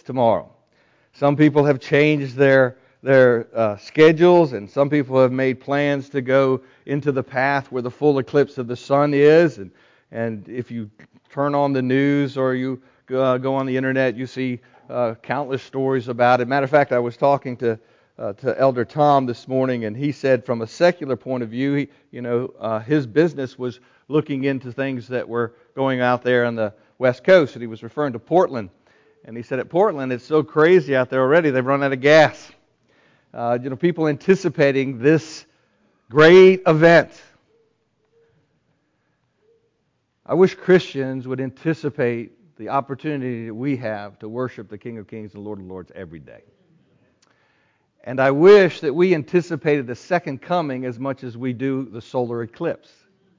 tomorrow. Some people have changed their schedules, and some people have made plans to go into the path where the full eclipse of the sun is. And if you turn on the news or you go on the internet, you see countless stories about it. Matter of fact, I was talking to Elder Tom this morning, and he said from a secular point of view, his business was looking into things that were going out there on the West Coast, and he was referring to Portland. And he said at Portland, it's so crazy out there already, they've run out of gas. People anticipating this great event. I wish Christians would anticipate the opportunity that we have to worship the King of Kings and Lord of Lords every day. And I wish that we anticipated the second coming as much as we do the solar eclipse.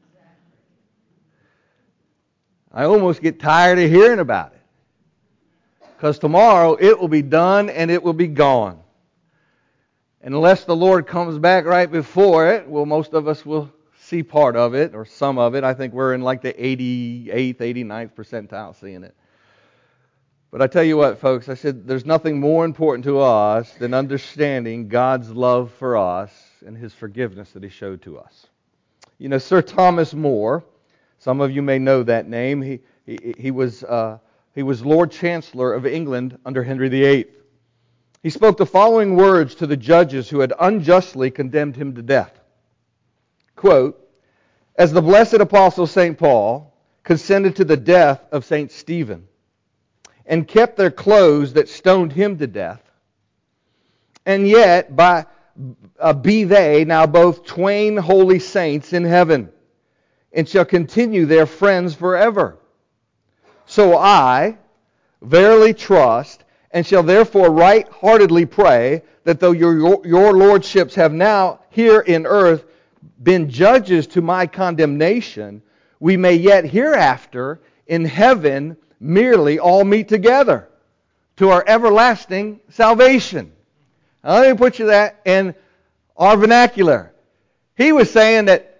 I almost get tired of hearing about it. Because tomorrow it will be done and it will be gone. And unless the Lord comes back right before it, most of us will see part of it or some of it. I think we're in like the 88th, 89th percentile seeing it. But I tell you what, folks, I said there's nothing more important to us than understanding God's love for us and His forgiveness that He showed to us. Sir Thomas More, some of you may know that name. He was Lord Chancellor of England under Henry VIII. He spoke the following words to the judges who had unjustly condemned him to death. Quote, "As the blessed apostle St. Paul consented to the death of St. Stephen, and kept their clothes that stoned him to death, and yet be they now both twain holy saints in heaven, and shall continue their friends forever. So I verily trust, and shall therefore right-heartedly pray, that though your lordships have now here in earth been judges to my condemnation, we may yet hereafter in heaven merely all meet together to our everlasting salvation." Now, let me put you that in our vernacular. He was saying that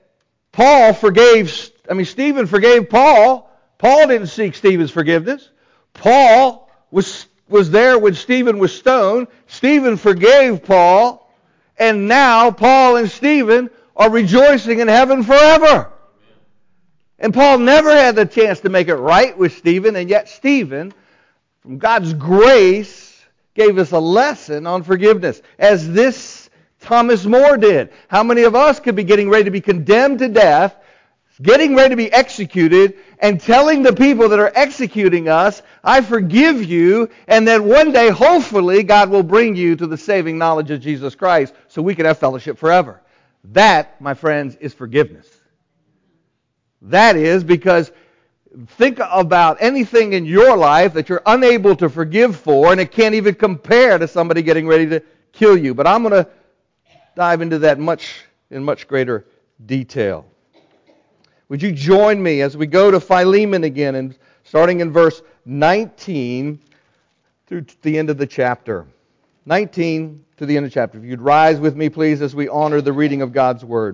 Stephen forgave Paul. Paul didn't seek Stephen's forgiveness. Paul was there when Stephen was stoned. Stephen forgave Paul. And now Paul and Stephen are rejoicing in heaven forever. And Paul never had the chance to make it right with Stephen, and yet Stephen, from God's grace, gave us a lesson on forgiveness, as this Thomas More did. How many of us could be getting ready to be condemned to death, getting ready to be executed, and telling the people that are executing us, I forgive you, and that one day, hopefully, God will bring you to the saving knowledge of Jesus Christ so we can have fellowship forever. That, my friends, is forgiveness. That is because think about anything in your life that you're unable to forgive for, and it can't even compare to somebody getting ready to kill you. But I'm going to dive into that in much greater detail. Would you join me as we go to Philemon again, and starting in verse 19 through the end of the chapter. 19 to the end of the chapter. If you'd rise with me, please, as we honor the reading of God's Word.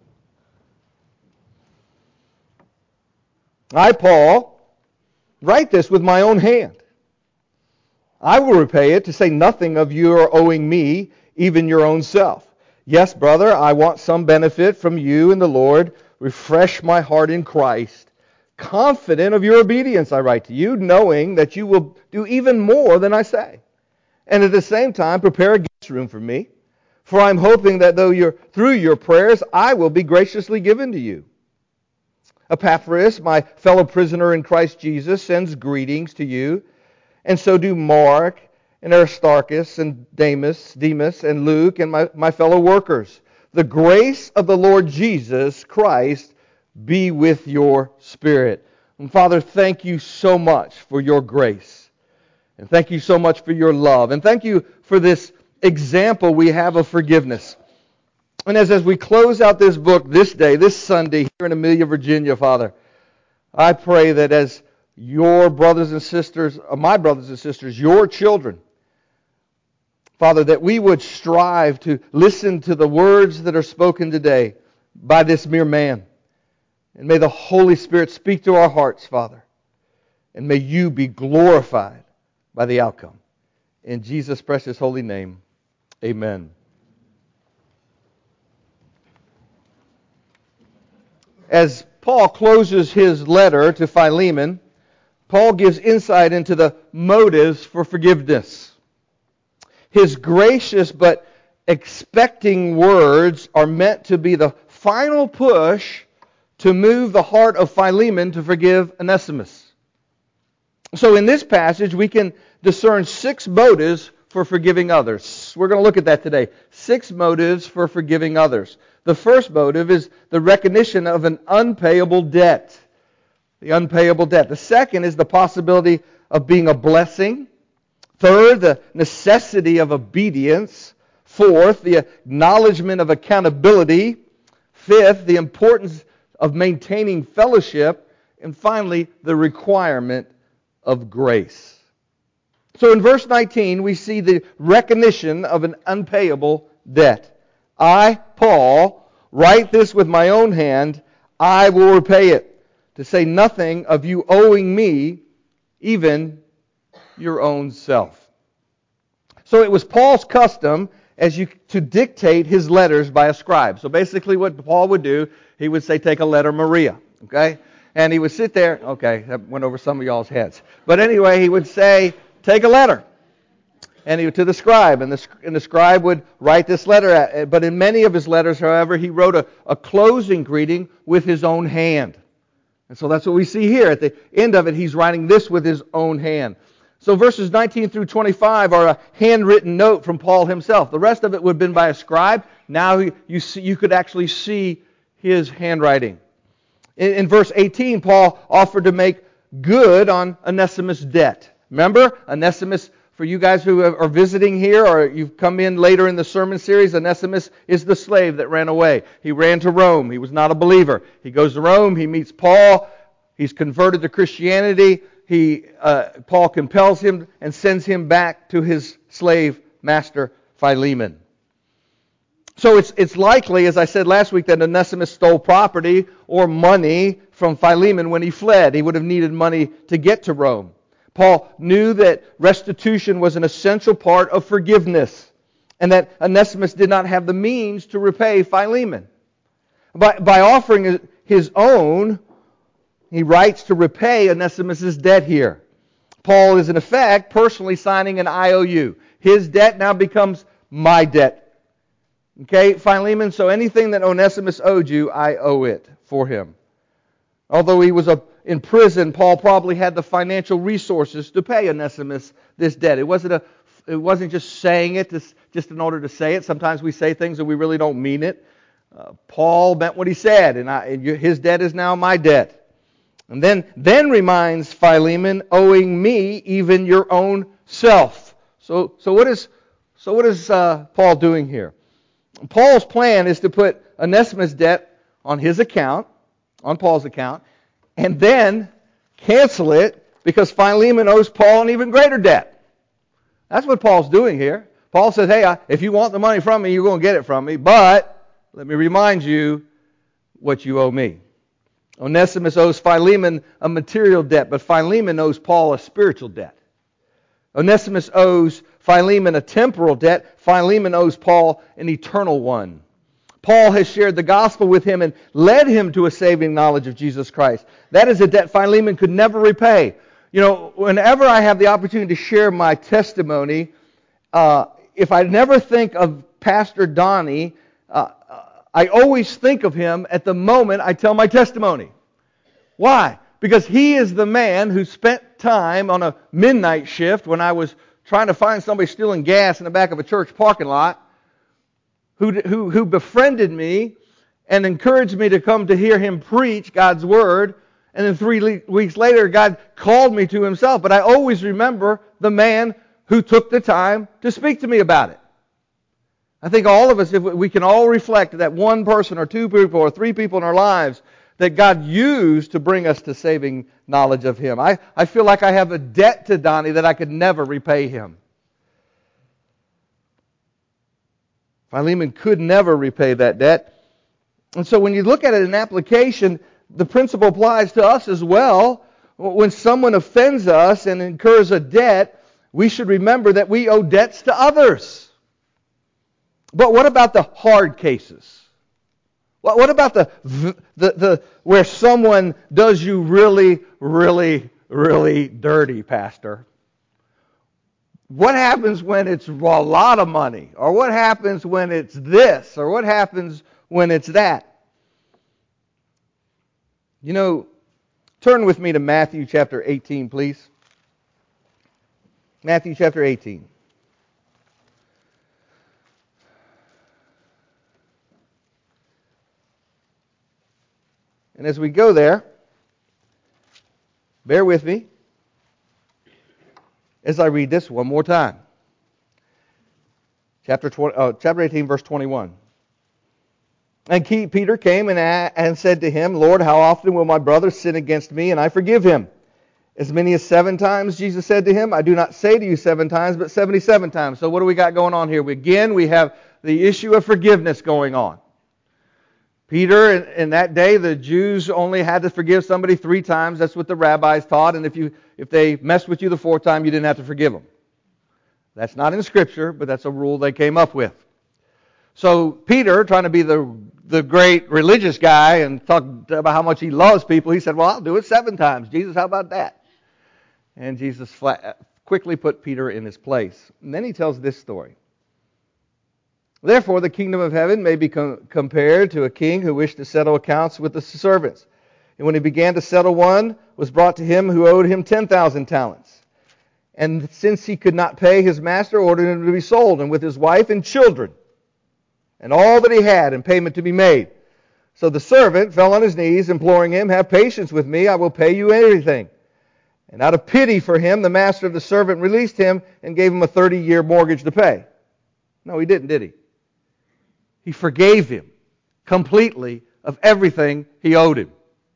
I, Paul, write this with my own hand. I will repay it, to say nothing of your owing me, even your own self. Yes, brother, I want some benefit from you in the Lord. Refresh my heart in Christ. Confident of your obedience, I write to you, knowing that you will do even more than I say. And at the same time, prepare a guest room for me. For I'm hoping that through your prayers, I will be graciously given to you. Epaphras, my fellow prisoner in Christ Jesus, sends greetings to you, and so do Mark and Aristarchus and Demas and Luke and my fellow workers. The grace of the Lord Jesus Christ be with your spirit. And Father, thank you so much for your grace. And thank you so much for your love. And thank you for this example we have of forgiveness. And as we close out this book this day, this Sunday, here in Amelia, Virginia, Father, I pray that as your brothers and sisters, my brothers and sisters, your children, Father, that we would strive to listen to the words that are spoken today by this mere man. And may the Holy Spirit speak to our hearts, Father. And may you be glorified by the outcome. In Jesus' precious holy name, amen. As Paul closes his letter to Philemon, Paul gives insight into the motives for forgiveness. His gracious but expecting words are meant to be the final push to move the heart of Philemon to forgive Onesimus. So in this passage, we can discern 6 motives for forgiving others. We're going to look at that today. 6 motives for forgiving others. The first motive is the recognition of an unpayable debt. The unpayable debt. The second is the possibility of being a blessing. Third, the necessity of obedience. Fourth, the acknowledgement of accountability. Fifth, the importance of maintaining fellowship. And finally, the requirement of grace. So in verse 19, we see the recognition of an unpayable debt. I, Paul, write this with my own hand. I will repay it. To say nothing of you owing me, even your own self. So it was Paul's custom to dictate his letters by a scribe. So basically what Paul would do, he would say, take a letter, Maria. Okay? And he would sit there. Okay, that went over some of y'all's heads. But anyway, he would say, take a letter. And he would to the scribe. And the scribe would write this letter. But in many of his letters, however, he wrote a closing greeting with his own hand. And so that's what we see here. At the end of it, he's writing this with his own hand. So verses 19 through 25 are a handwritten note from Paul himself. The rest of it would have been by a scribe. Now you could actually see his handwriting. In verse 18, Paul offered to make good on Onesimus' debt. Remember, Onesimus, for you guys who are visiting here or you've come in later in the sermon series, Onesimus is the slave that ran away. He ran to Rome. He was not a believer. He goes to Rome. He meets Paul. He's converted to Christianity. Paul compels him and sends him back to his slave master Philemon. So it's likely, as I said last week, that Onesimus stole property or money from Philemon when he fled. He would have needed money to get to Rome. Paul knew that restitution was an essential part of forgiveness and that Onesimus did not have the means to repay Philemon. By offering his own, he writes to repay Onesimus' debt here. Paul is in effect personally signing an IOU. His debt now becomes my debt. Okay, Philemon, so anything that Onesimus owed you, I owe it for him. Although he was in prison, Paul probably had the financial resources to pay Onesimus this debt. It wasn't just saying it just in order to say it. Sometimes we say things and we really don't mean it. Paul meant what he said, and his debt is now my debt. And then reminds Philemon, owing me even your own self. So what is Paul doing here? Paul's plan is to put Onesimus' debt on his account, on Paul's account, and then cancel it because Philemon owes Paul an even greater debt. That's what Paul's doing here. Paul says, hey, if you want the money from me, you're going to get it from me, but let me remind you what you owe me. Onesimus owes Philemon a material debt, but Philemon owes Paul a spiritual debt. Onesimus owes Philemon a temporal debt. Philemon owes Paul an eternal one. Paul has shared the gospel with him and led him to a saving knowledge of Jesus Christ. That is a debt Philemon could never repay. You know, whenever I have the opportunity to share my testimony, if I never think of Pastor Donnie, I always think of him at the moment I tell my testimony. Why? Because he is the man who spent time on a midnight shift when I was trying to find somebody stealing gas in the back of a church parking lot, who befriended me and encouraged me to come to hear him preach God's Word. And then 3 weeks later, God called me to Himself. But I always remember the man who took the time to speak to me about it. I think all of us, if we can all reflect that one person or 2 people or 3 people in our lives that God used to bring us to saving knowledge of Him. I feel like I have a debt to Donnie that I could never repay him. Philemon could never repay that debt. And so when you look at it in application, the principle applies to us as well. When someone offends us and incurs a debt, we should remember that we owe debts to others. But what about the hard cases? What about the where someone does you really, really, really dirty, Pastor? What happens when it's a lot of money? Or what happens when it's this? Or what happens when it's that? You know, turn with me to Matthew chapter 18, please. Matthew chapter 18. And as we go there, bear with me as I read this one more time. Chapter 18, verse 21. And Peter came and said to him, Lord, how often will my brother sin against me and I forgive him? As many as 7 times, Jesus said to him. I do not say to you 7 times, but 77 times. So what do we got going on here? Again, we have the issue of forgiveness going on. Peter, in that day, the Jews only had to forgive somebody 3 times. That's what the rabbis taught. And if they messed with you the 4th time, you didn't have to forgive them. That's not in Scripture, but that's a rule they came up with. So Peter, trying to be the great religious guy and talk about how much he loves people, he said, well, I'll do it 7 times. Jesus, how about that? And Jesus quickly put Peter in his place. And then he tells this story. Therefore, the kingdom of heaven may be compared to a king who wished to settle accounts with the servants. And when he began to settle, one was brought to him who owed him 10,000 talents. And since he could not pay, his master ordered him to be sold, and with his wife and children, and all that he had, in payment to be made. So the servant fell on his knees, imploring him, have patience with me, I will pay you everything. And out of pity for him, the master of the servant released him and gave him a 30-year mortgage to pay. No, he didn't, did he? He forgave him completely of everything he owed him.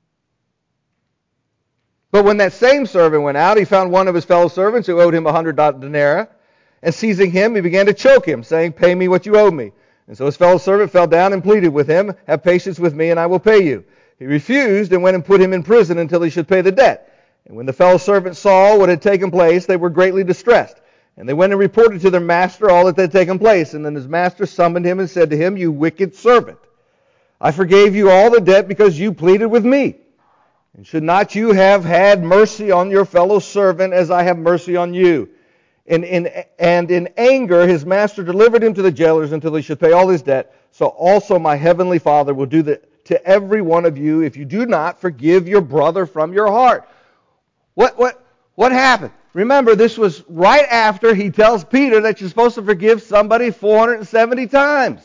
But when that same servant went out, he found one of his fellow servants who owed him 100 denarii. And seizing him, he began to choke him, saying, pay me what you owe me. And so his fellow servant fell down and pleaded with him, have patience with me and I will pay you. He refused and went and put him in prison until he should pay the debt. And when the fellow servants saw what had taken place, they were greatly distressed. And they went and reported to their master all that had taken place. And then his master summoned him and said to him, you wicked servant, I forgave you all the debt because you pleaded with me. And should not you have had mercy on your fellow servant as I have mercy on you? And in anger his master delivered him to the jailers until he should pay all his debt. So also my heavenly Father will do that to every one of you if you do not forgive your brother from your heart. What happened? Remember, this was right after he tells Peter that you're supposed to forgive somebody 470 times.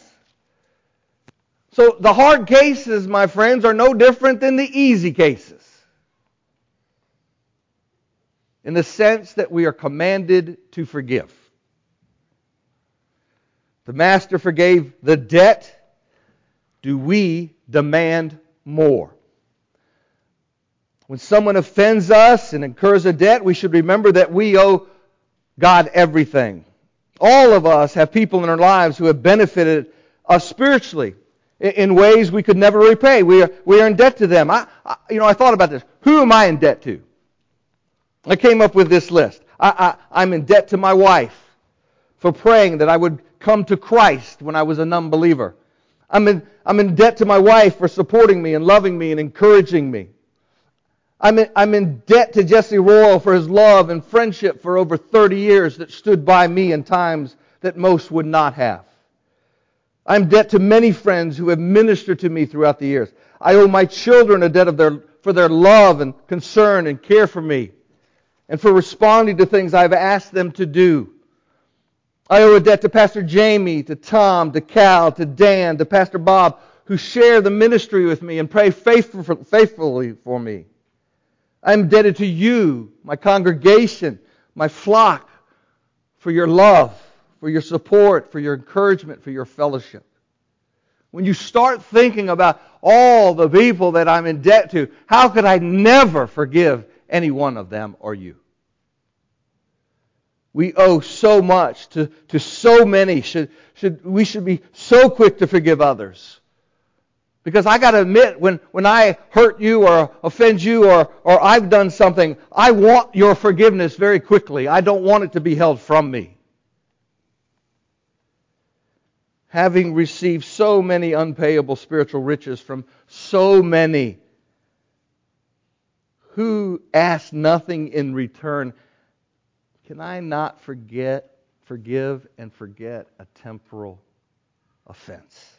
So the hard cases, my friends, are no different than the easy cases. In the sense that we are commanded to forgive. The master forgave the debt. Do we demand more? When someone offends us and incurs a debt, we should remember that we owe God everything. All of us have people in our lives who have benefited us spiritually in ways we could never repay. We are in debt to them. I thought about this. Who am I in debt to? I came up with this list. I'm in debt to my wife for praying that I would come to Christ when I was a non-believer. I'm in debt to my wife for supporting me and loving me and encouraging me. I'm in debt to Jesse Royal for his love and friendship for over 30 years that stood by me in times that most would not have. I'm in debt to many friends who have ministered to me throughout the years. I owe my children a debt for their love and concern and care for me and for responding to things I've asked them to do. I owe a debt to Pastor Jamie, to Tom, to Cal, to Dan, to Pastor Bob, who share the ministry with me and pray faithfully for me. I'm indebted to you, my congregation, my flock, for your love, for your support, for your encouragement, for your fellowship. When you start thinking about all the people that I'm in debt to, how could I never forgive any one of them or you? We owe so much to so many. We should be so quick to forgive others. Because I got to admit, when I hurt you or offend you or I've done something, I want your forgiveness very quickly. I don't want it to be held from me. Having received so many unpayable spiritual riches from so many who ask nothing in return, can I not forgive and forget a temporal offense?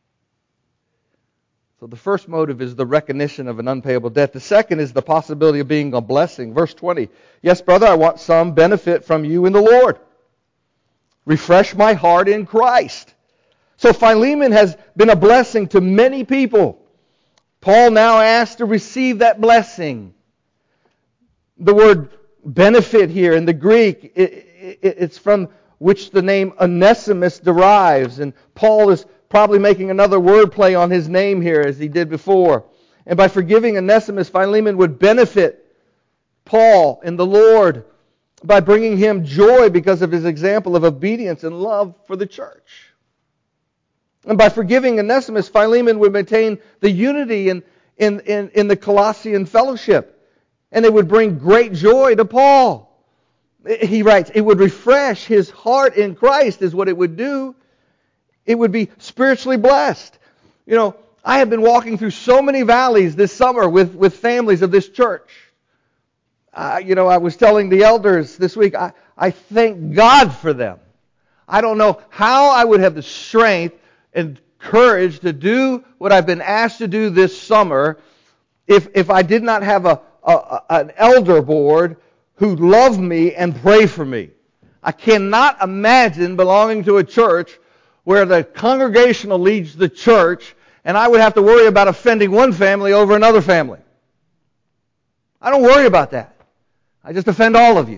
So the first motive is the recognition of an unpayable debt. The second is the possibility of being a blessing. Verse 20, yes, brother, I want some benefit from you in the Lord. Refresh my heart in Christ. So Philemon has been a blessing to many people. Paul now asks to receive that blessing. The word benefit here in the Greek, it's from which the name Onesimus derives. And Paul is probably making another wordplay on his name here as he did before. And by forgiving Onesimus, Philemon would benefit Paul in the Lord by bringing him joy because of his example of obedience and love for the church. And by forgiving Onesimus, Philemon would maintain the unity in the Colossian fellowship. And it would bring great joy to Paul. He writes, it would refresh his heart in Christ is what it would do. It would be spiritually blessed. You know, I have been walking through so many valleys this summer with families of this church. I was telling the elders this week, I thank God for them. I don't know how I would have the strength and courage to do what I've been asked to do this summer if I did not have an elder board who love me and pray for me. I cannot imagine belonging to a church where the congregational leads the church and I would have to worry about offending one family over another family. I don't worry about that. I just offend all of you.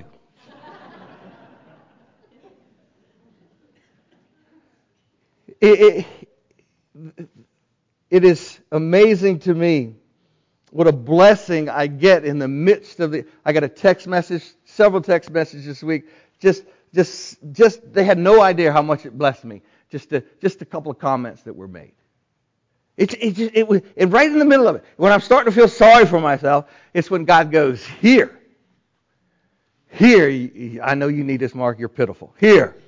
It is amazing to me what a blessing I get in the midst of I got a text message, several text messages this week. Just they had no idea how much it blessed me. Just a couple of comments that were made. It was right in the middle of it. When I'm starting to feel sorry for myself, it's when God goes, here, I know you need this, Mark, you're pitiful. Here.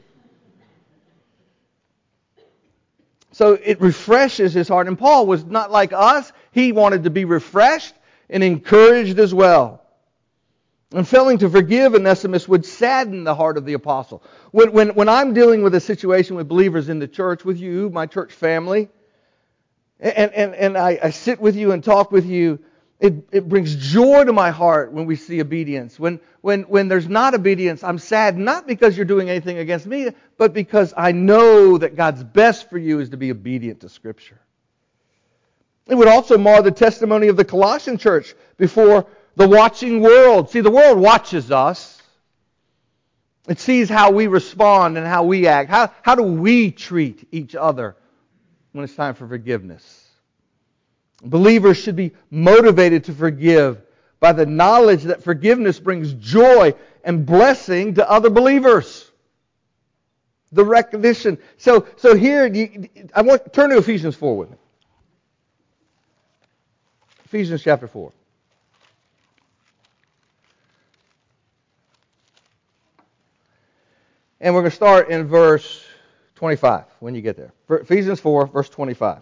So it refreshes his heart. And Paul was not like us. He wanted to be refreshed and encouraged as well. And failing to forgive Onesimus would sadden the heart of the apostle. When I'm dealing with a situation with believers in the church, with you, my church family, and I sit with you and talk with you, it brings joy to my heart when we see obedience. When there's not obedience, I'm sad, not because you're doing anything against me, but because I know that God's best for you is to be obedient to Scripture. It would also mar the testimony of the Colossian church before the watching world. See, the world watches us. It sees how we respond and how we act. How do we treat each other when it's time for forgiveness? Believers should be motivated to forgive by the knowledge that forgiveness brings joy and blessing to other believers. The recognition. So here, I want to turn to Ephesians 4 with me. Ephesians chapter 4. And we're going to start in verse 25 when you get there. Ephesians 4, verse 25.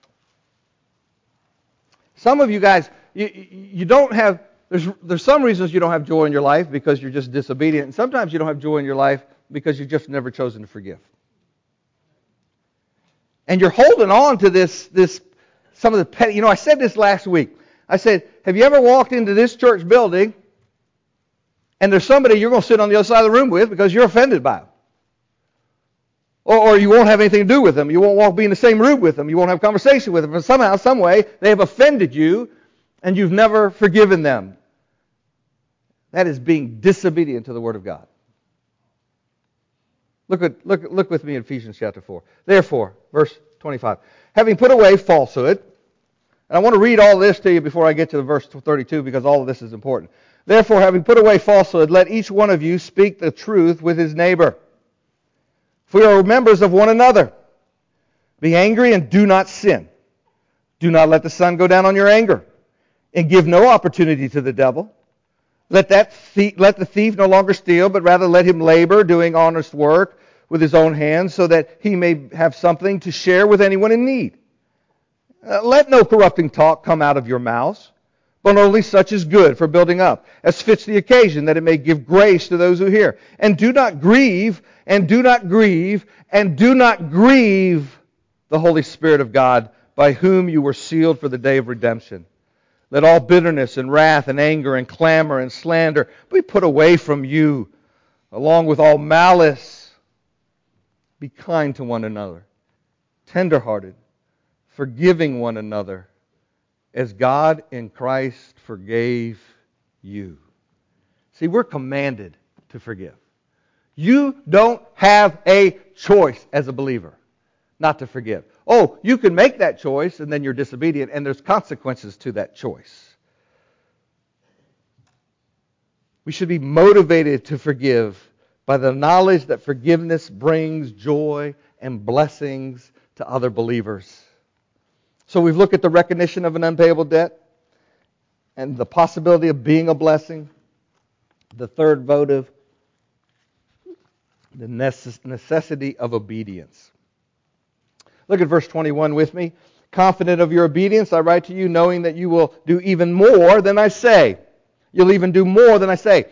Some of you guys, you don't have, there's some reasons you don't have joy in your life because you're just disobedient. And sometimes you don't have joy in your life because you've just never chosen to forgive. And you're holding on to this some of the petty, I said this last week. I said, have you ever walked into this church building and there's somebody you're going to sit on the other side of the room with because you're offended by them? Or you won't have anything to do with them. You won't be in the same room with them. You won't have conversation with them. And somehow, some way, they have offended you and you've never forgiven them. That is being disobedient to the Word of God. Look with me in Ephesians chapter 4. Therefore, verse 25. Having put away falsehood, and I want to read all this to you before I get to the verse 32 because all of this is important. Therefore, having put away falsehood, let each one of you speak the truth with his neighbor. For we are members of one another. Be angry and do not sin. Do not let the sun go down on your anger, and give no opportunity to the devil. Let the thief no longer steal, but rather let him labor, doing honest work with his own hands, so that he may have something to share with anyone in need. Let no corrupting talk come out of your mouths, but only such as good for building up, as fits the occasion, that it may give grace to those who hear. And do not grieve, and do not grieve, and do not grieve the Holy Spirit of God, by whom you were sealed for the day of redemption. Let all bitterness and wrath and anger and clamor and slander be put away from you, along with all malice. Be kind to one another, tenderhearted, forgiving one another, as God in Christ forgave you. See, we're commanded to forgive. You don't have a choice as a believer not to forgive. Oh, you can make that choice and then you're disobedient, and there's consequences to that choice. We should be motivated to forgive by the knowledge that forgiveness brings joy and blessings to other believers. So we've looked at the recognition of an unpayable debt and the possibility of being a blessing. The third votive, the necessity of obedience. Look at verse 21 with me. Confident of your obedience, I write to you, knowing that you will do even more than I say. You'll even do more than I say.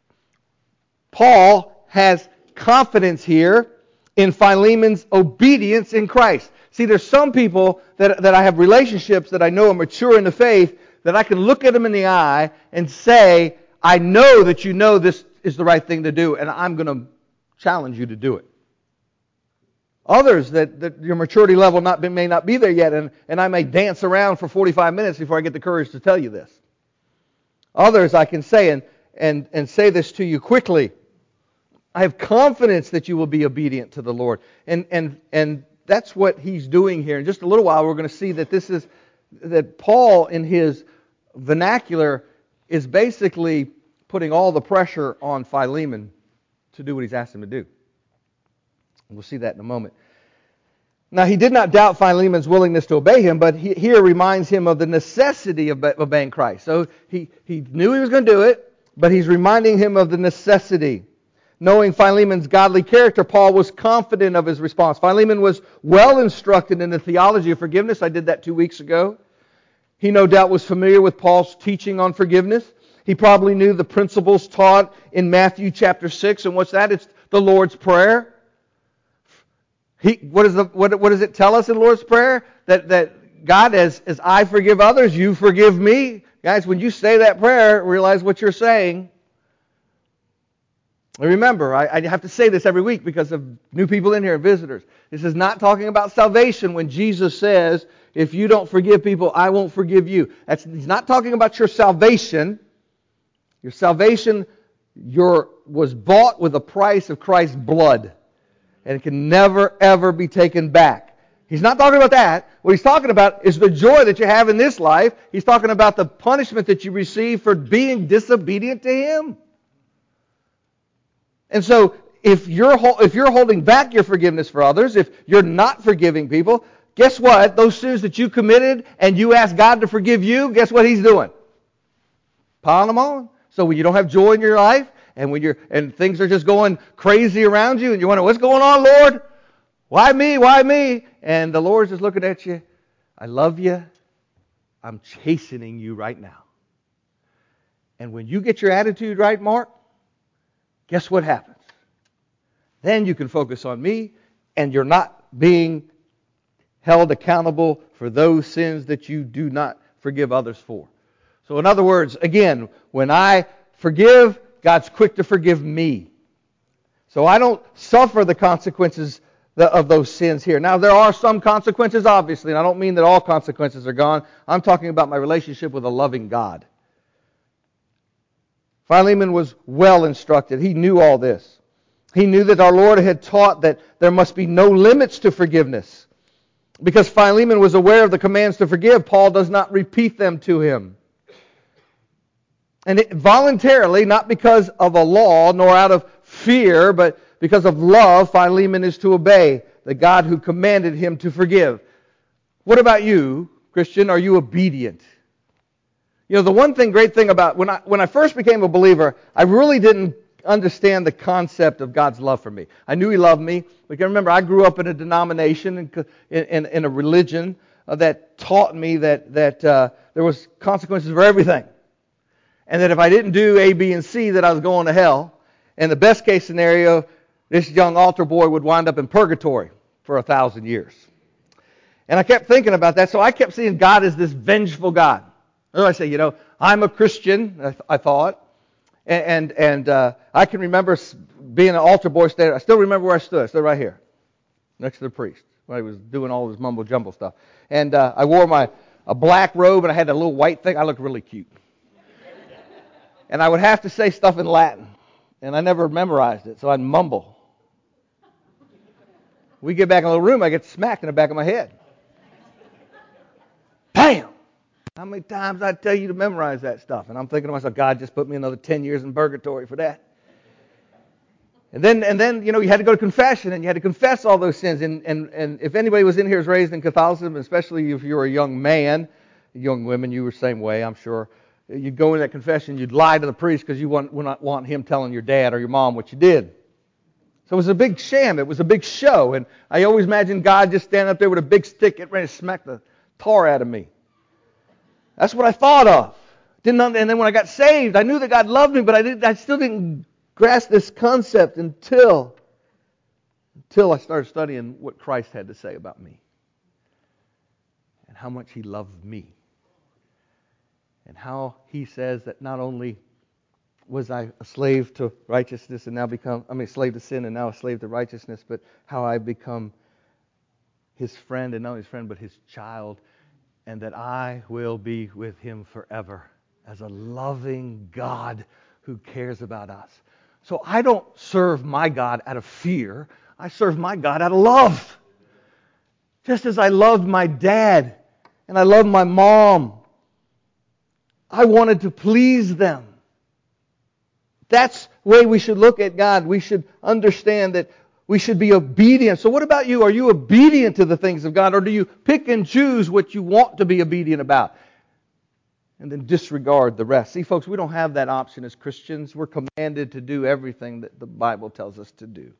Paul has confidence here in Philemon's obedience in Christ. See, there's some people that I have relationships that I know are mature in the faith, that I can look at them in the eye and say, I know that you know this is the right thing to do, and I'm going to challenge you to do it. Others that your maturity level may not be there yet, and I may dance around for 45 minutes before I get the courage to tell you this. Others I can say and say this to you quickly. I have confidence that you will be obedient to the Lord. And that's what he's doing here. In just a little while we're going to see that Paul in his vernacular is basically putting all the pressure on Philemon to do what he's asked him to do. We'll see that in a moment. Now, he did not doubt Philemon's willingness to obey him, but he here reminds him of the necessity of obeying Christ. So he knew he was going to do it, but he's reminding him of the necessity. Knowing Philemon's godly character, Paul was confident of his response. Philemon was well instructed in the theology of forgiveness. I did that 2 weeks ago. He no doubt was familiar with Paul's teaching on forgiveness. He probably knew the principles taught in Matthew chapter 6. And what's that? It's the Lord's Prayer. What does it tell us in Lord's Prayer? That God, as I forgive others, you forgive me. Guys, when you say that prayer, realize what you're saying. Remember, I have to say this every week because of new people in here and visitors. This is not talking about salvation when Jesus says, if you don't forgive people, I won't forgive you. He's not talking about your salvation. Your salvation was bought with the price of Christ's blood. And it can never, ever be taken back. He's not talking about that. What he's talking about is the joy that you have in this life. He's talking about the punishment that you receive for being disobedient to Him. And so, if you're holding back your forgiveness for others, if you're not forgiving people, guess what? Those sins that you committed and you ask God to forgive you, guess what He's doing? Piling them on. So when you don't have joy in your life, and things are just going crazy around you, and you wonder, what's going on, Lord? Why me? Why me? And the Lord's just looking at you. I love you. I'm chastening you right now. And when you get your attitude right, Mark, guess what happens? Then you can focus on me, and you're not being held accountable for those sins that you do not forgive others for. So in other words, again, when I forgive, God's quick to forgive me. So I don't suffer the consequences of those sins here. Now, there are some consequences, obviously, and I don't mean that all consequences are gone. I'm talking about my relationship with a loving God. Philemon was well instructed. He knew all this. He knew that our Lord had taught that there must be no limits to forgiveness. Because Philemon was aware of the commands to forgive, Paul does not repeat them to him. And voluntarily, not because of a law, nor out of fear, but because of love, Philemon is to obey the God who commanded him to forgive. What about you? Christian, are you obedient? You know, the great thing about when I first became a believer, I really didn't understand the concept of God's love for me. I knew He loved me. But you remember, I grew up in a denomination, in a religion that taught me that there was consequences for everything. And that if I didn't do A, B, and C, that I was going to hell. And the best case scenario, this young altar boy would wind up in purgatory for 1,000 years. And I kept thinking about that, so I kept seeing God as this vengeful God. So I say, you know, I'm a Christian, I thought. And I can remember being an altar boy standing. I still remember where I stood. I stood right here, next to the priest, when he was doing all this mumbo jumbo stuff. And I wore a black robe, and I had a little white thing. I looked really cute. And I would have to say stuff in Latin, and I never memorized it, so I'd mumble. We get back in the little room, I get smacked in the back of my head. Bam! How many times I tell you to memorize that stuff? And I'm thinking to myself, God just put me another 10 years in purgatory for that. And then you know, you had to go to confession, and you had to confess all those sins. And if anybody was in here was raised in Catholicism, especially if you were a young man, young women, you were the same way, I'm sure. You'd go in that confession, you'd lie to the priest because you would not want him telling your dad or your mom what you did. So it was a big sham. It was a big show. And I always imagined God just standing up there with a big stick, getting ready to smack the tar out of me. That's what I thought of. And then when I got saved, I knew that God loved me, but I still didn't grasp this concept until I started studying what Christ had to say about me and how much He loved me. And how He says that not only was I a slave to righteousness and now slave to sin and now a slave to righteousness, but how I become His friend, and not only His friend, but His child, and that I will be with Him forever as a loving God who cares about us. So I don't serve my God out of fear. I serve my God out of love. Just as I loved my dad and I loved my mom, I wanted to please them. That's the way we should look at God. We should understand that we should be obedient. So what about you? Are you obedient to the things of God, or do you pick and choose what you want to be obedient about and then disregard the rest? See, folks, we don't have that option as Christians. We're commanded to do everything that the Bible tells us to do.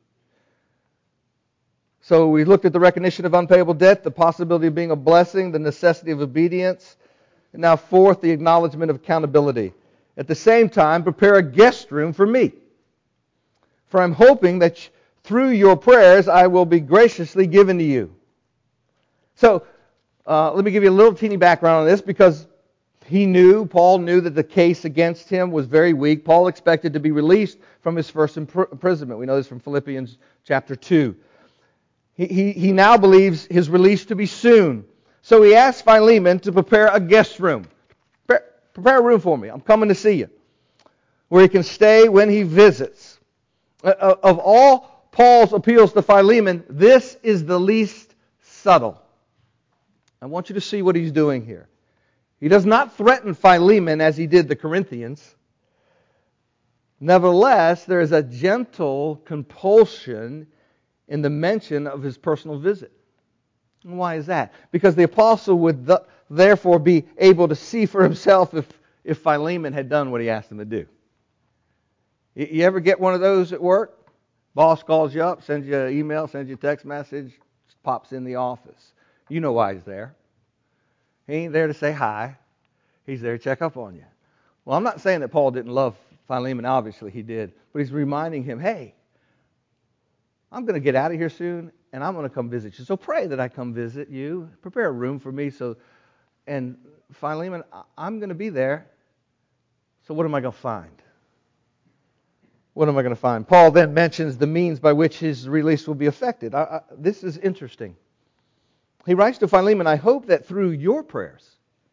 So we looked at the recognition of unpayable debt, the possibility of being a blessing, the necessity of obedience. And now fourth, the acknowledgement of accountability. At the same time, prepare a guest room for me. For I'm hoping that through your prayers I will be graciously given to you. So, let me give you a little teeny background on this, because Paul knew that the case against him was very weak. Paul expected to be released from his first imprisonment. We know this from Philippians chapter 2. He now believes his release to be soon. So he asked Philemon to prepare a guest room. Prepare a room for me. I'm coming to see you. Where he can stay when he visits. Of all Paul's appeals to Philemon, this is the least subtle. I want you to see what he's doing here. He does not threaten Philemon as he did the Corinthians. Nevertheless, there is a gentle compulsion in the mention of his personal visit. And why is that? Because the apostle would therefore be able to see for himself if Philemon had done what he asked him to do. You ever get one of those at work? Boss calls you up, sends you an email, sends you a text message, pops in the office. You know why he's there. He ain't there to say hi. He's there to check up on you. Well, I'm not saying that Paul didn't love Philemon. Obviously he did. But he's reminding him, hey, I'm going to get out of here soon, and I'm going to come visit you. So pray that I come visit you. Prepare a room for me. And Philemon, I'm going to be there. So what am I going to find? What am I going to find? Paul then mentions the means by which his release will be effected. This is interesting. He writes to Philemon, I hope that through your prayers,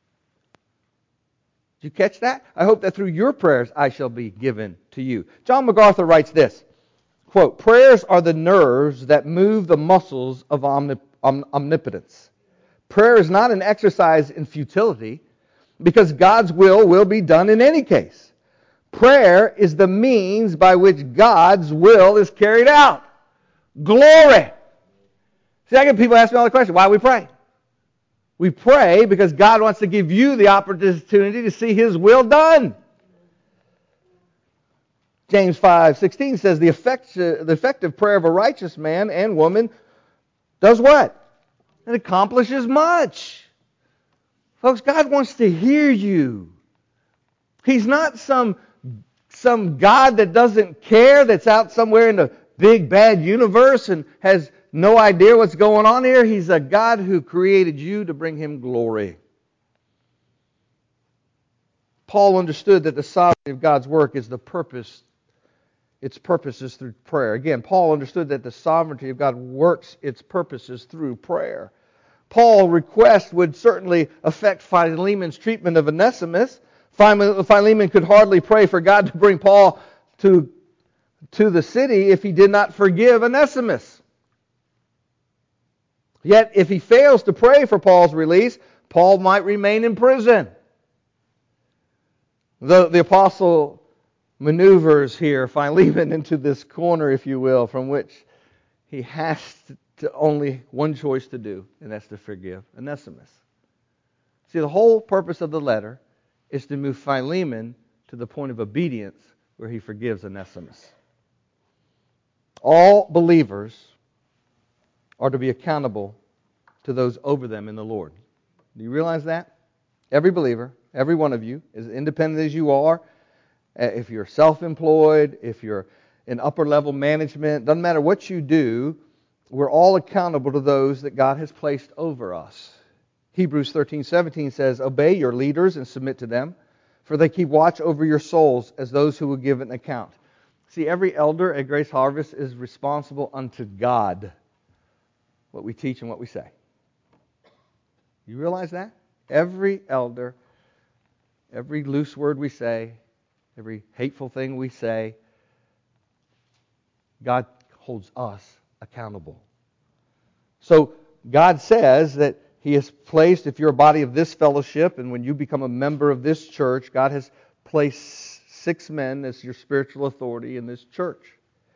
did you catch that? I hope that through your prayers I shall be given to you. John MacArthur writes this, quote, prayers are the nerves that move the muscles of omnipotence. Prayer is not an exercise in futility, because God's will be done in any case. Prayer is the means by which God's will is carried out. Glory! See, I get people ask me all the questions, why we pray? We pray because God wants to give you the opportunity to see His will done. James 5:16 says the effective prayer of a righteous man and woman does what? It accomplishes much. Folks, God wants to hear you. He's not some God that doesn't care, that's out somewhere in the big bad universe and has no idea what's going on here. He's a God who created you to bring Him glory. Paul understood that the sovereignty of God's work is the purpose. Its purposes through prayer. Again, Paul understood that the sovereignty of God works its purposes through prayer. Paul's request would certainly affect Philemon's treatment of Onesimus. Philemon could hardly pray for God to bring Paul to the city if he did not forgive Onesimus. Yet, if he fails to pray for Paul's release, Paul might remain in prison. The apostle maneuvers here Philemon into this corner, if you will, from which he has to only one choice to do, and that's to forgive Onesimus. See, the whole purpose of the letter is to move Philemon to the point of obedience where he forgives Onesimus. All believers are to be accountable to those over them in the Lord. Do you realize that? Every believer, every one of you, as independent as you are, if you're self-employed, if you're in upper-level management, doesn't matter what you do, we're all accountable to those that God has placed over us. Hebrews 13:17 says, "Obey your leaders and submit to them, for they keep watch over your souls as those who will give an account." See, every elder at Grace Harvest is responsible unto God, what we teach and what we say. You realize that? Every elder, every loose word we say, every hateful thing we say, God holds us accountable. So God says that He has placed, if you're a body of this fellowship, and when you become a member of this church, God has placed 6 men as your spiritual authority in this church.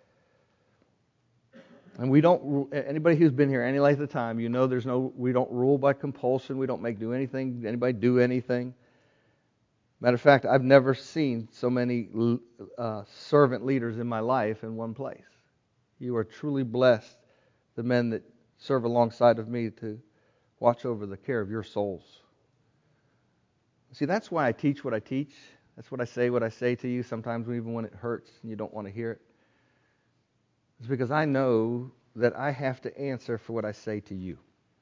And we don't, anybody who's been here any length of time, you know we don't rule by compulsion, we don't make anybody do anything. Matter of fact, I've never seen so many servant leaders in my life in one place. You are truly blessed, the men that serve alongside of me, to watch over the care of your souls. See, that's why I teach what I teach. That's what I say to you, sometimes even when it hurts and you don't want to hear it. It's because I know that I have to answer for what I say to you.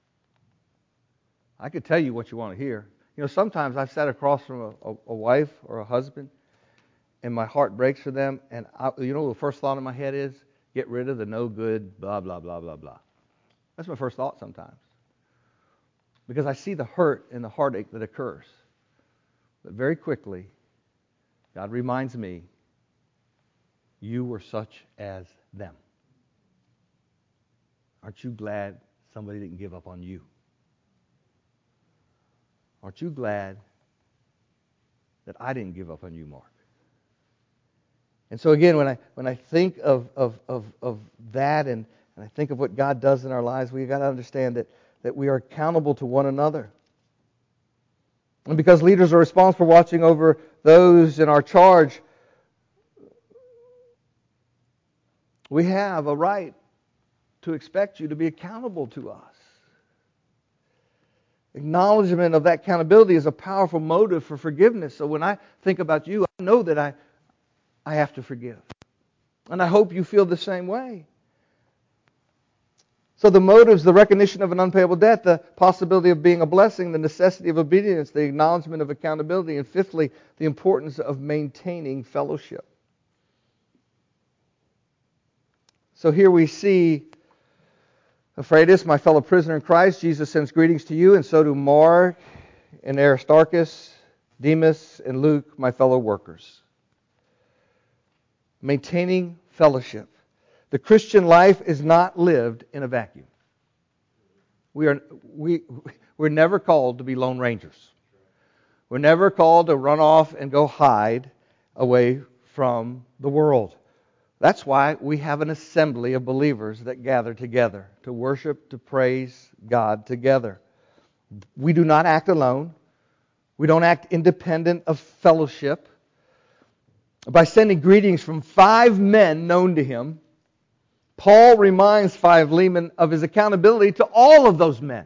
I could tell you what you want to hear. You know, sometimes I've sat across from a wife or a husband, and my heart breaks for them, and the first thought in my head is, get rid of the no good, blah, blah, blah, blah, blah. That's my first thought sometimes. Because I see the hurt and the heartache that occurs. But very quickly, God reminds me, you were such as them. Aren't you glad somebody didn't give up on you? Aren't you glad that I didn't give up on you, Mark? And so again, when I think of that and I think of what God does in our lives, we've got to understand that we are accountable to one another. And because leaders are responsible for watching over those in our charge, we have a right to expect you to be accountable to us. Acknowledgement of that accountability is a powerful motive for forgiveness. So when I think about you, I know that I have to forgive. And I hope you feel the same way. So the motives, the recognition of an unpayable debt, the possibility of being a blessing, the necessity of obedience, the acknowledgement of accountability, and fifthly, the importance of maintaining fellowship. So here we see Epaphroditus, my fellow prisoner in Christ, Jesus sends greetings to you, and so do Mark and Aristarchus, Demas, and Luke, my fellow workers. Maintaining fellowship. The Christian life is not lived in a vacuum. We're never called to be lone rangers. We're never called to run off and go hide away from the world. That's why we have an assembly of believers that gather together to worship, to praise God together. We do not act alone. We don't act independent of fellowship. By sending greetings from 5 men known to him, Paul reminds Philemon of his accountability to all of those men.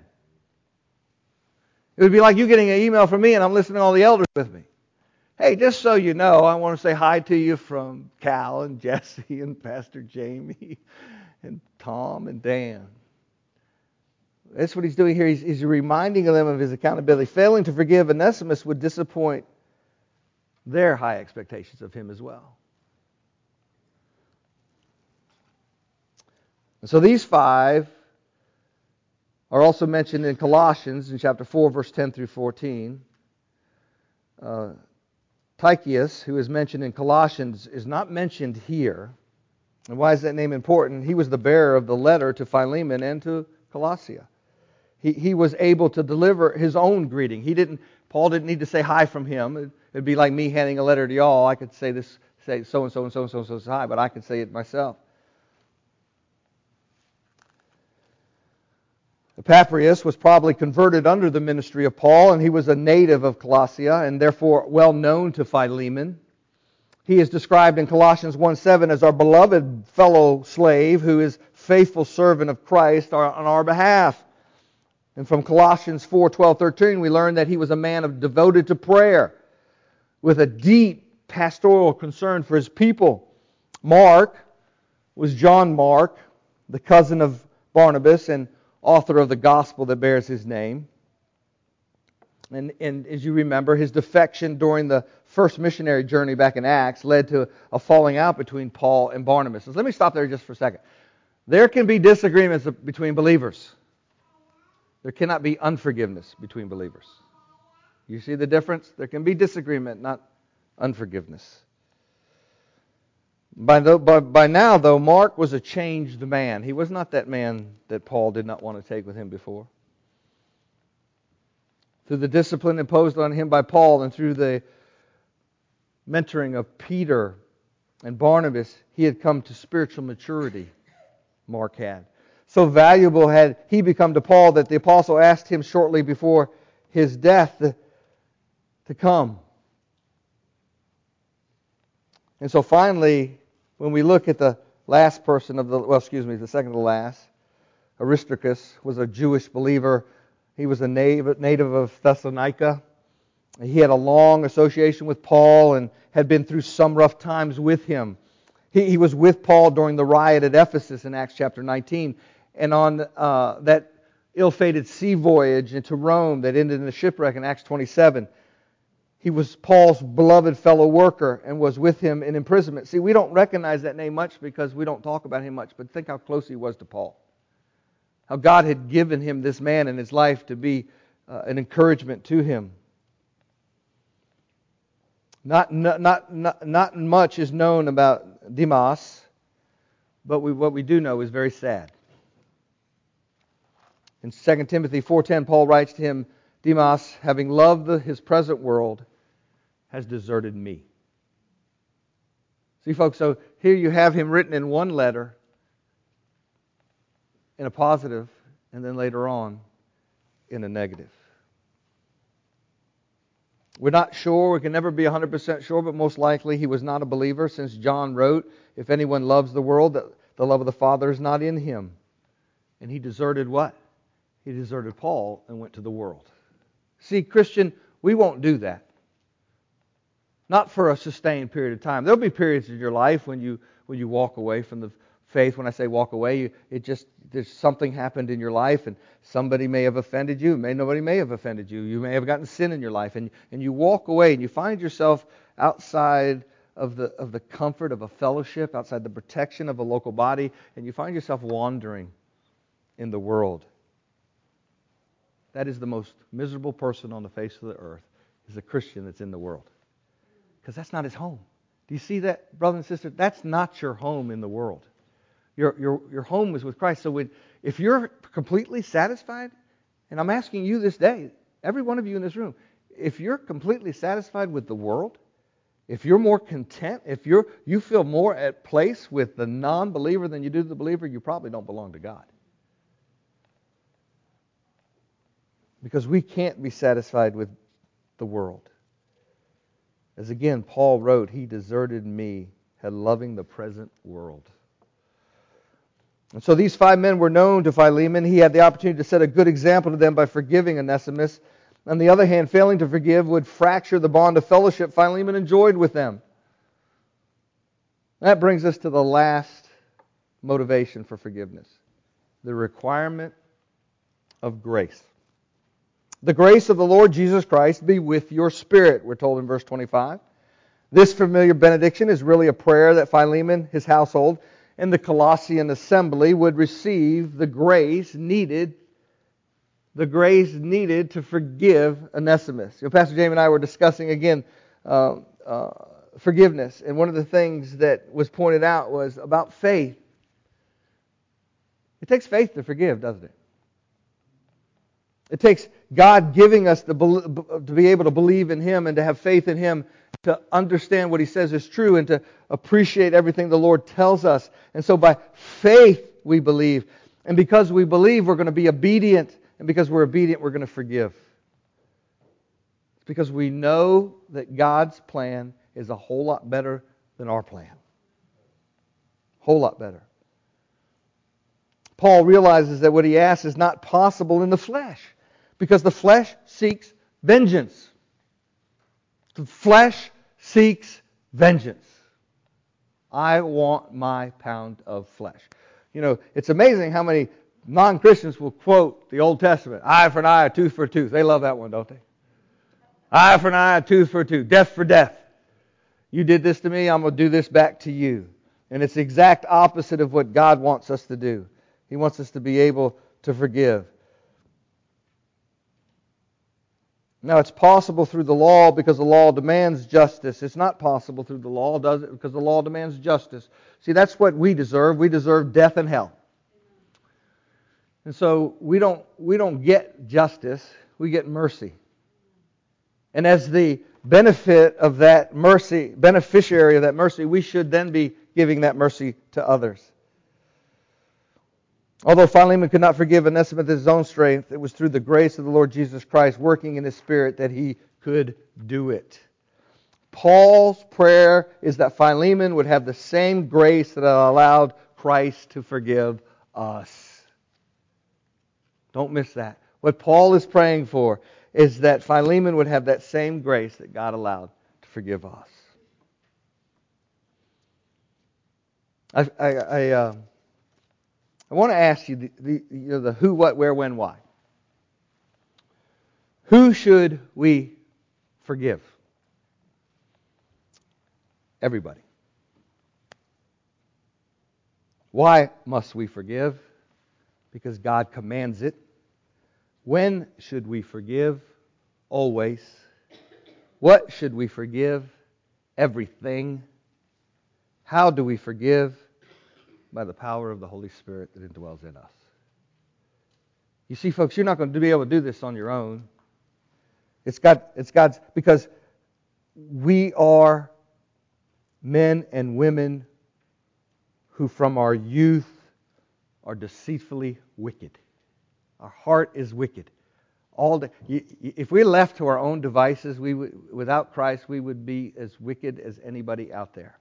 It would be like you getting an email from me and I'm listening to all the elders with me. Hey, just so you know, I want to say hi to you from Cal and Jesse and Pastor Jamie and Tom and Dan. That's what he's doing here. He's reminding them of his accountability. Failing to forgive Onesimus would disappoint their high expectations of him as well. And so these 5 are also mentioned in Colossians in chapter 4, verse 10 through 14. Tychicus, who is mentioned in Colossians, is not mentioned here. And why is that name important? He was the bearer of the letter to Philemon and to Colossia. He was able to deliver his own greeting. Paul didn't need to say hi from him. It'd be like me handing a letter to y'all. I could say so and so and so and so and so hi, but I could say it myself. Epaphras was probably converted under the ministry of Paul, and he was a native of Colossia and therefore well known to Philemon. He is described in Colossians 1:7 as our beloved fellow slave who is faithful servant of Christ on our behalf. And from Colossians 4:12-13 we learn that he was a man devoted to prayer with a deep pastoral concern for his people. Mark was John Mark, the cousin of Barnabas and author of the gospel that bears his name. And as you remember, his defection during the first missionary journey back in Acts led to a falling out between Paul and Barnabas. So let me stop there just for a second. There can be disagreements between believers. There cannot be unforgiveness between believers. You see the difference? There can be disagreement, not unforgiveness. By now, though, Mark was a changed man. He was not that man that Paul did not want to take with him before. Through the discipline imposed on him by Paul and through the mentoring of Peter and Barnabas, he had come to spiritual maturity, Mark had. So valuable had he become to Paul that the apostle asked him shortly before his death to come. And so finally, when we look at the last person the second to last, Aristarchus was a Jewish believer. He was a native of Thessalonica. He had a long association with Paul and had been through some rough times with him. He was with Paul during the riot at Ephesus in Acts chapter 19. And on that ill-fated sea voyage into Rome that ended in a shipwreck in Acts 27, he was Paul's beloved fellow worker and was with him in imprisonment. See, we don't recognize that name much because we don't talk about him much, but think how close he was to Paul. How God had given him this man in his life to be an encouragement to him. Not much is known about Demas, but what we do know is very sad. In 2 Timothy 4:10, Paul writes to him, Demas, having loved his present world, has deserted me. See, folks, so here you have him written in one letter in a positive, and then later on in a negative. We're not sure, we can never be 100% sure, but most likely he was not a believer, since John wrote, if anyone loves the world, the love of the Father is not in him. And he deserted what? He deserted Paul and went to the world. See, Christian, we won't do that. Not for a sustained period of time. There'll be periods in your life when you walk away from the faith. When I say walk away, there's something happened in your life, and somebody may have offended you. Nobody may have offended you. You may have gotten sin in your life, and you walk away, and you find yourself outside of the comfort of a fellowship, outside the protection of a local body, and you find yourself wandering in the world. That is the most miserable person on the face of the earth, is a Christian that's in the world. Because that's not his home. Do you see that, brother and sister? That's not your home in the world. Your home is with Christ. So if you're completely satisfied, and I'm asking you this day, every one of you in this room, if you're completely satisfied with the world, if you're more content, if you feel more at place with the non-believer than you do the believer, you probably don't belong to God. Because we can't be satisfied with the world. As again, Paul wrote, he deserted me, had loving the present world. And so these 5 men were known to Philemon. He had the opportunity to set a good example to them by forgiving Onesimus. On the other hand, failing to forgive would fracture the bond of fellowship Philemon enjoyed with them. That brings us to the last motivation for forgiveness, the requirement of grace. The grace of the Lord Jesus Christ be with your spirit, we're told in verse 25. This familiar benediction is really a prayer that Philemon, his household, and the Colossian assembly would receive the grace needed to forgive Onesimus. Pastor Jamie and I were discussing again forgiveness, and one of the things that was pointed out was about faith. It takes faith to forgive, doesn't it? It takes God giving us to be able to believe in Him and to have faith in Him, to understand what He says is true and to appreciate everything the Lord tells us. And so by faith we believe. And because we believe, we're going to be obedient. And because we're obedient, we're going to forgive. It's because we know that God's plan is a whole lot better than our plan. Whole lot better. Paul realizes that what he asks is not possible in the flesh, because the flesh seeks vengeance. The flesh seeks vengeance. I want my pound of flesh. You know, it's amazing how many non-Christians will quote the Old Testament. Eye for an eye, a tooth for a tooth. They love that one, don't they? Eye for an eye, a tooth for a tooth. Death for death. You did this to me, I'm going to do this back to you. And it's the exact opposite of what God wants us to do. He wants us to be able to forgive. Now, it's possible through the law because the law demands justice. It's not possible through the law, does it? Because the law demands justice. See, that's what we deserve. We deserve death and hell. And so we don't get justice, we get mercy. And as the benefit of that mercy, beneficiary of that mercy, we should then be giving that mercy to others. Although Philemon could not forgive Onesimus with his own strength, it was through the grace of the Lord Jesus Christ working in his spirit that he could do it. Paul's prayer is that Philemon would have the same grace that allowed Christ to forgive us. Don't miss that. What Paul is praying for is that Philemon would have that same grace that God allowed to forgive us. I want to ask you the who, what, where, when, why. Who should we forgive? Everybody. Why must we forgive? Because God commands it. When should we forgive? Always. What should we forgive? Everything. How do we forgive? By the power of the Holy Spirit that indwells in us. You see, folks, you're not going to be able to do this on your own. It's God's, because we are men and women who from our youth are deceitfully wicked. Our heart is wicked. If we left to our own devices, without Christ, we would be as wicked as anybody out there.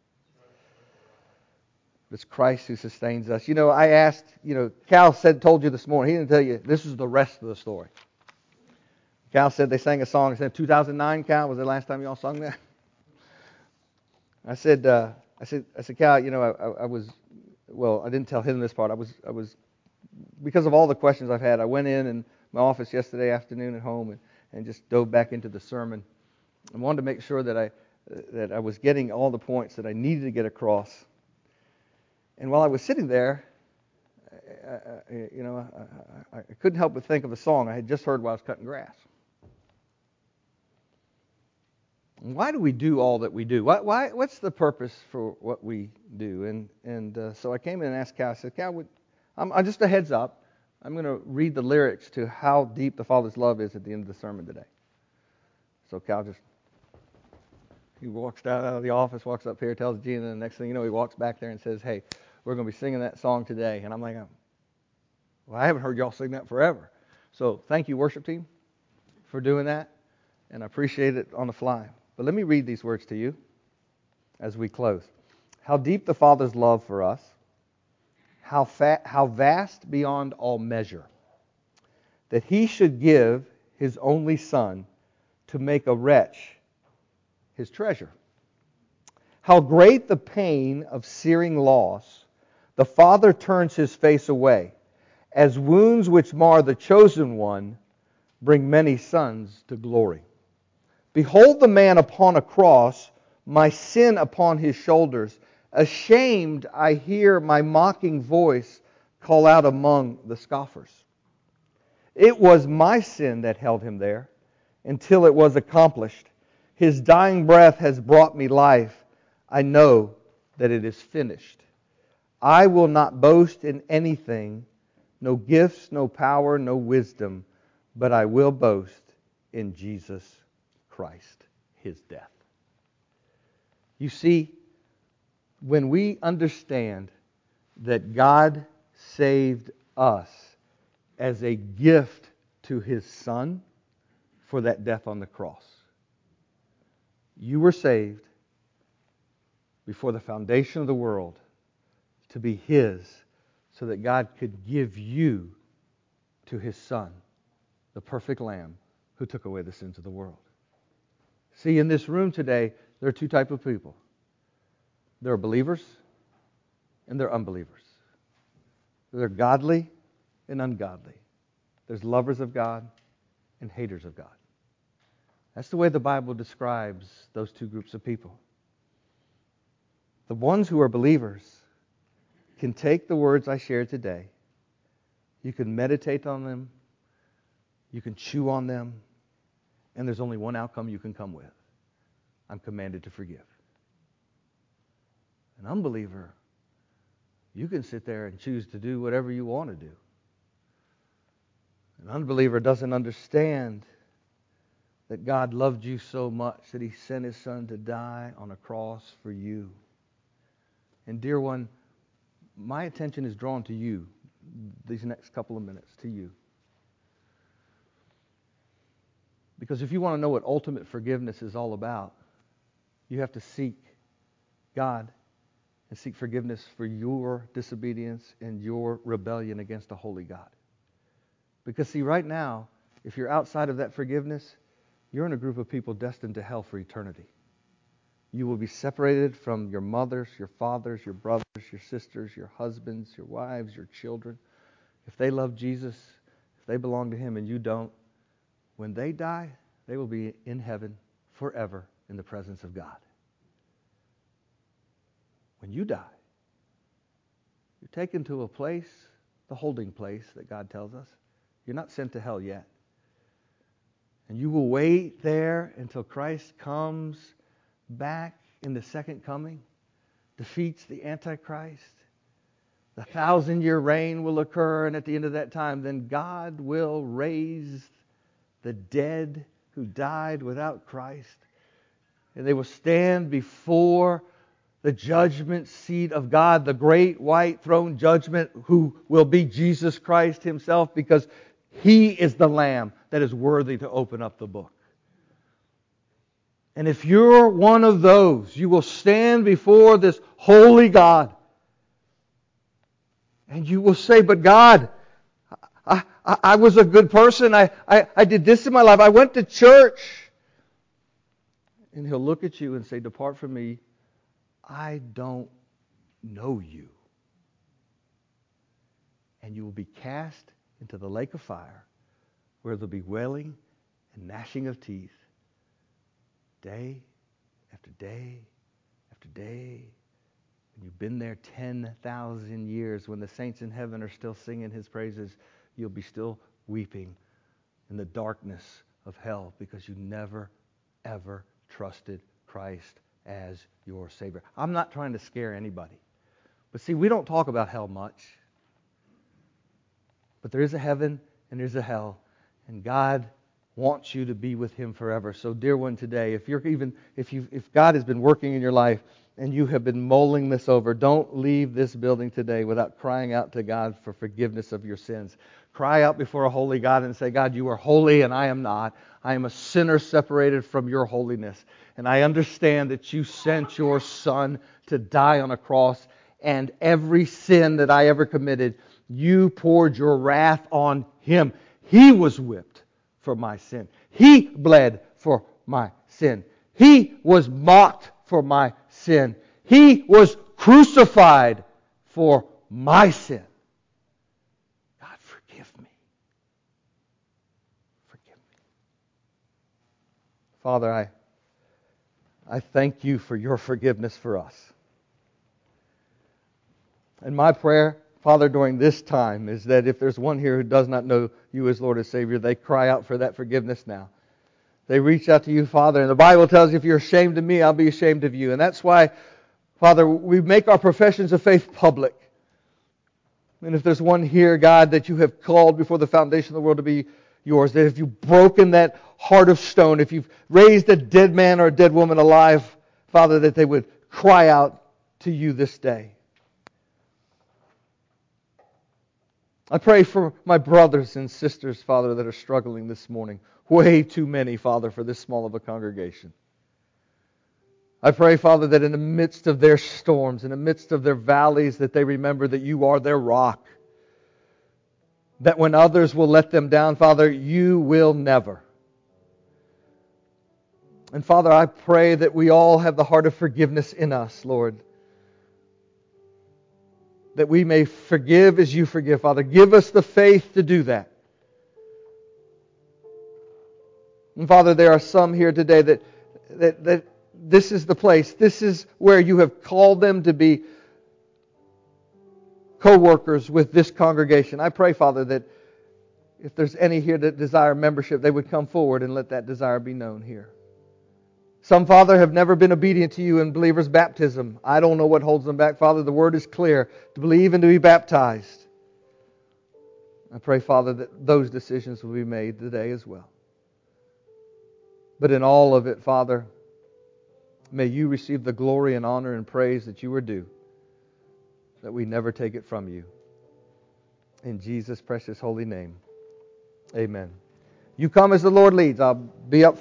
It's Christ who sustains us. You know, I asked, Cal told you this morning, he didn't tell you, this is the rest of the story. Cal said they sang a song. He said, 2009, Cal, was the last time y'all sung that? I said, Cal, I didn't tell him this part. I was, because of all the questions I've had, I went in my office yesterday afternoon at home and just dove back into the sermon. I wanted to make sure that I was getting all the points that I needed to get across. And while I was sitting there, I couldn't help but think of a song I had just heard while I was cutting grass. Why do we do all that we do? What's the purpose for what we do? And so I came in and asked Cal. I said, Cal, I'm just a heads up. I'm going to read the lyrics to How Deep the Father's Love Is at the end of the sermon today. So Cal he walks out of the office, walks up here, tells Gina, and the next thing you know, he walks back there and says, hey, we're going to be singing that song today. And I'm like, well, I haven't heard y'all sing that forever. So thank you, worship team. for doing that, and I appreciate it on the fly. But let me read these words to you as we close. How deep the Father's love for us, how vast beyond all measure, that He should give His only Son to make a wretch His treasure. How great the pain of searing loss, the Father turns His face away, as wounds which mar the chosen one bring many sons to glory. Behold the man upon a cross, my sin upon his shoulders. Ashamed, I hear my mocking voice call out among the scoffers. It was my sin that held him there until it was accomplished. His dying breath has brought me life. I know that it is finished. I will not boast in anything, no gifts, no power, no wisdom, but I will boast in Jesus Christ, His death. You see, when we understand that God saved us as a gift to His Son for that death on the cross, you were saved before the foundation of the world to be His, so that God could give you to His Son, the perfect Lamb who took away the sins of the world. See, in this room today, there are two types of people. There are believers and there are unbelievers. There are godly and ungodly. There's lovers of God and haters of God. That's the way the Bible describes those two groups of people. The ones who are believers can take the words I shared today. You can meditate on them. You can chew on them. And there's only one outcome you can come with. I'm commanded to forgive. An unbeliever, you can sit there and choose to do whatever you want to do. An unbeliever doesn't understand that God loved you so much that He sent His Son to die on a cross for you. And dear one, my attention is drawn to you these next couple of minutes, to you. Because if you want to know what ultimate forgiveness is all about, you have to seek God and seek forgiveness for your disobedience and your rebellion against a holy God. Because see, right now, if you're outside of that forgiveness, you're in a group of people destined to hell for eternity. You will be separated from your mothers, your fathers, your brothers, your sisters, your husbands, your wives, your children. If they love Jesus, if they belong to Him and you don't, when they die, they will be in heaven forever in the presence of God. When you die, you're taken to a place, the holding place that God tells us. You're not sent to hell yet. And you will wait there until Christ comes back in the second coming, defeats the Antichrist. The 1,000-year reign will occur, and at the end of that time, then God will raise the dead who died without Christ. And they will stand before the judgment seat of God, the great white throne judgment, who will be Jesus Christ Himself, because He is the Lamb that is worthy to open up the book. And if you're one of those, you will stand before this holy God. And you will say, but God, I was a good person. I did this in my life. I went to church. And He'll look at you and say, depart from me. I don't know you. And you will be cast into the lake of fire, where there'll be wailing and gnashing of teeth, day after day after day. And you've been there 10,000 years. When the saints in heaven are still singing His praises, you'll be still weeping in the darkness of hell because you never, ever trusted Christ as your Savior. I'm not trying to scare anybody. But see, we don't talk about hell much. But there is a heaven and there's a hell. And God wants you to be with Him forever. So dear one, today, if God has been working in your life and you have been mulling this over, don't leave this building today without crying out to God for forgiveness of your sins. Cry out before a holy God and say, God, you are holy and I am not. I am a sinner separated from your holiness. And I understand that you sent your Son to die on a cross, and every sin that I ever committed, you poured your wrath on Him. He was whipped for my sin. He bled for my sin. He was mocked for my sin. He was crucified for my sin. God, forgive me. Forgive me. Father, I thank you for your forgiveness for us. And my prayer, Father, during this time is that if there's one here who does not know you as Lord and Savior, they cry out for that forgiveness now. They reach out to you, Father. And the Bible tells you, if you're ashamed of me, I'll be ashamed of you. And that's why, Father, we make our professions of faith public. And if there's one here, God, that you have called before the foundation of the world to be yours, that if you've broken that heart of stone, if you've raised a dead man or a dead woman alive, Father, that they would cry out to you this day. I pray for my brothers and sisters, Father, that are struggling this morning. Way too many, Father, for this small of a congregation. I pray, Father, that in the midst of their storms, in the midst of their valleys, that they remember that you are their rock. That when others will let them down, Father, you will never. And Father, I pray that we all have the heart of forgiveness in us, Lord. That we may forgive as you forgive, Father. Give us the faith to do that. And Father, there are some here today that this is the place. This is where you have called them to be co-workers with this congregation. I pray, Father, that if there's any here that desire membership, they would come forward and let that desire be known here. Some, Father, have never been obedient to you in believers' baptism. I don't know what holds them back, Father. The Word is clear, to believe and to be baptized. I pray, Father, that those decisions will be made today as well. But in all of it, Father, may you receive the glory and honor and praise that you are due, that we never take it from you. In Jesus' precious holy name, amen. You come as the Lord leads. I'll be up front.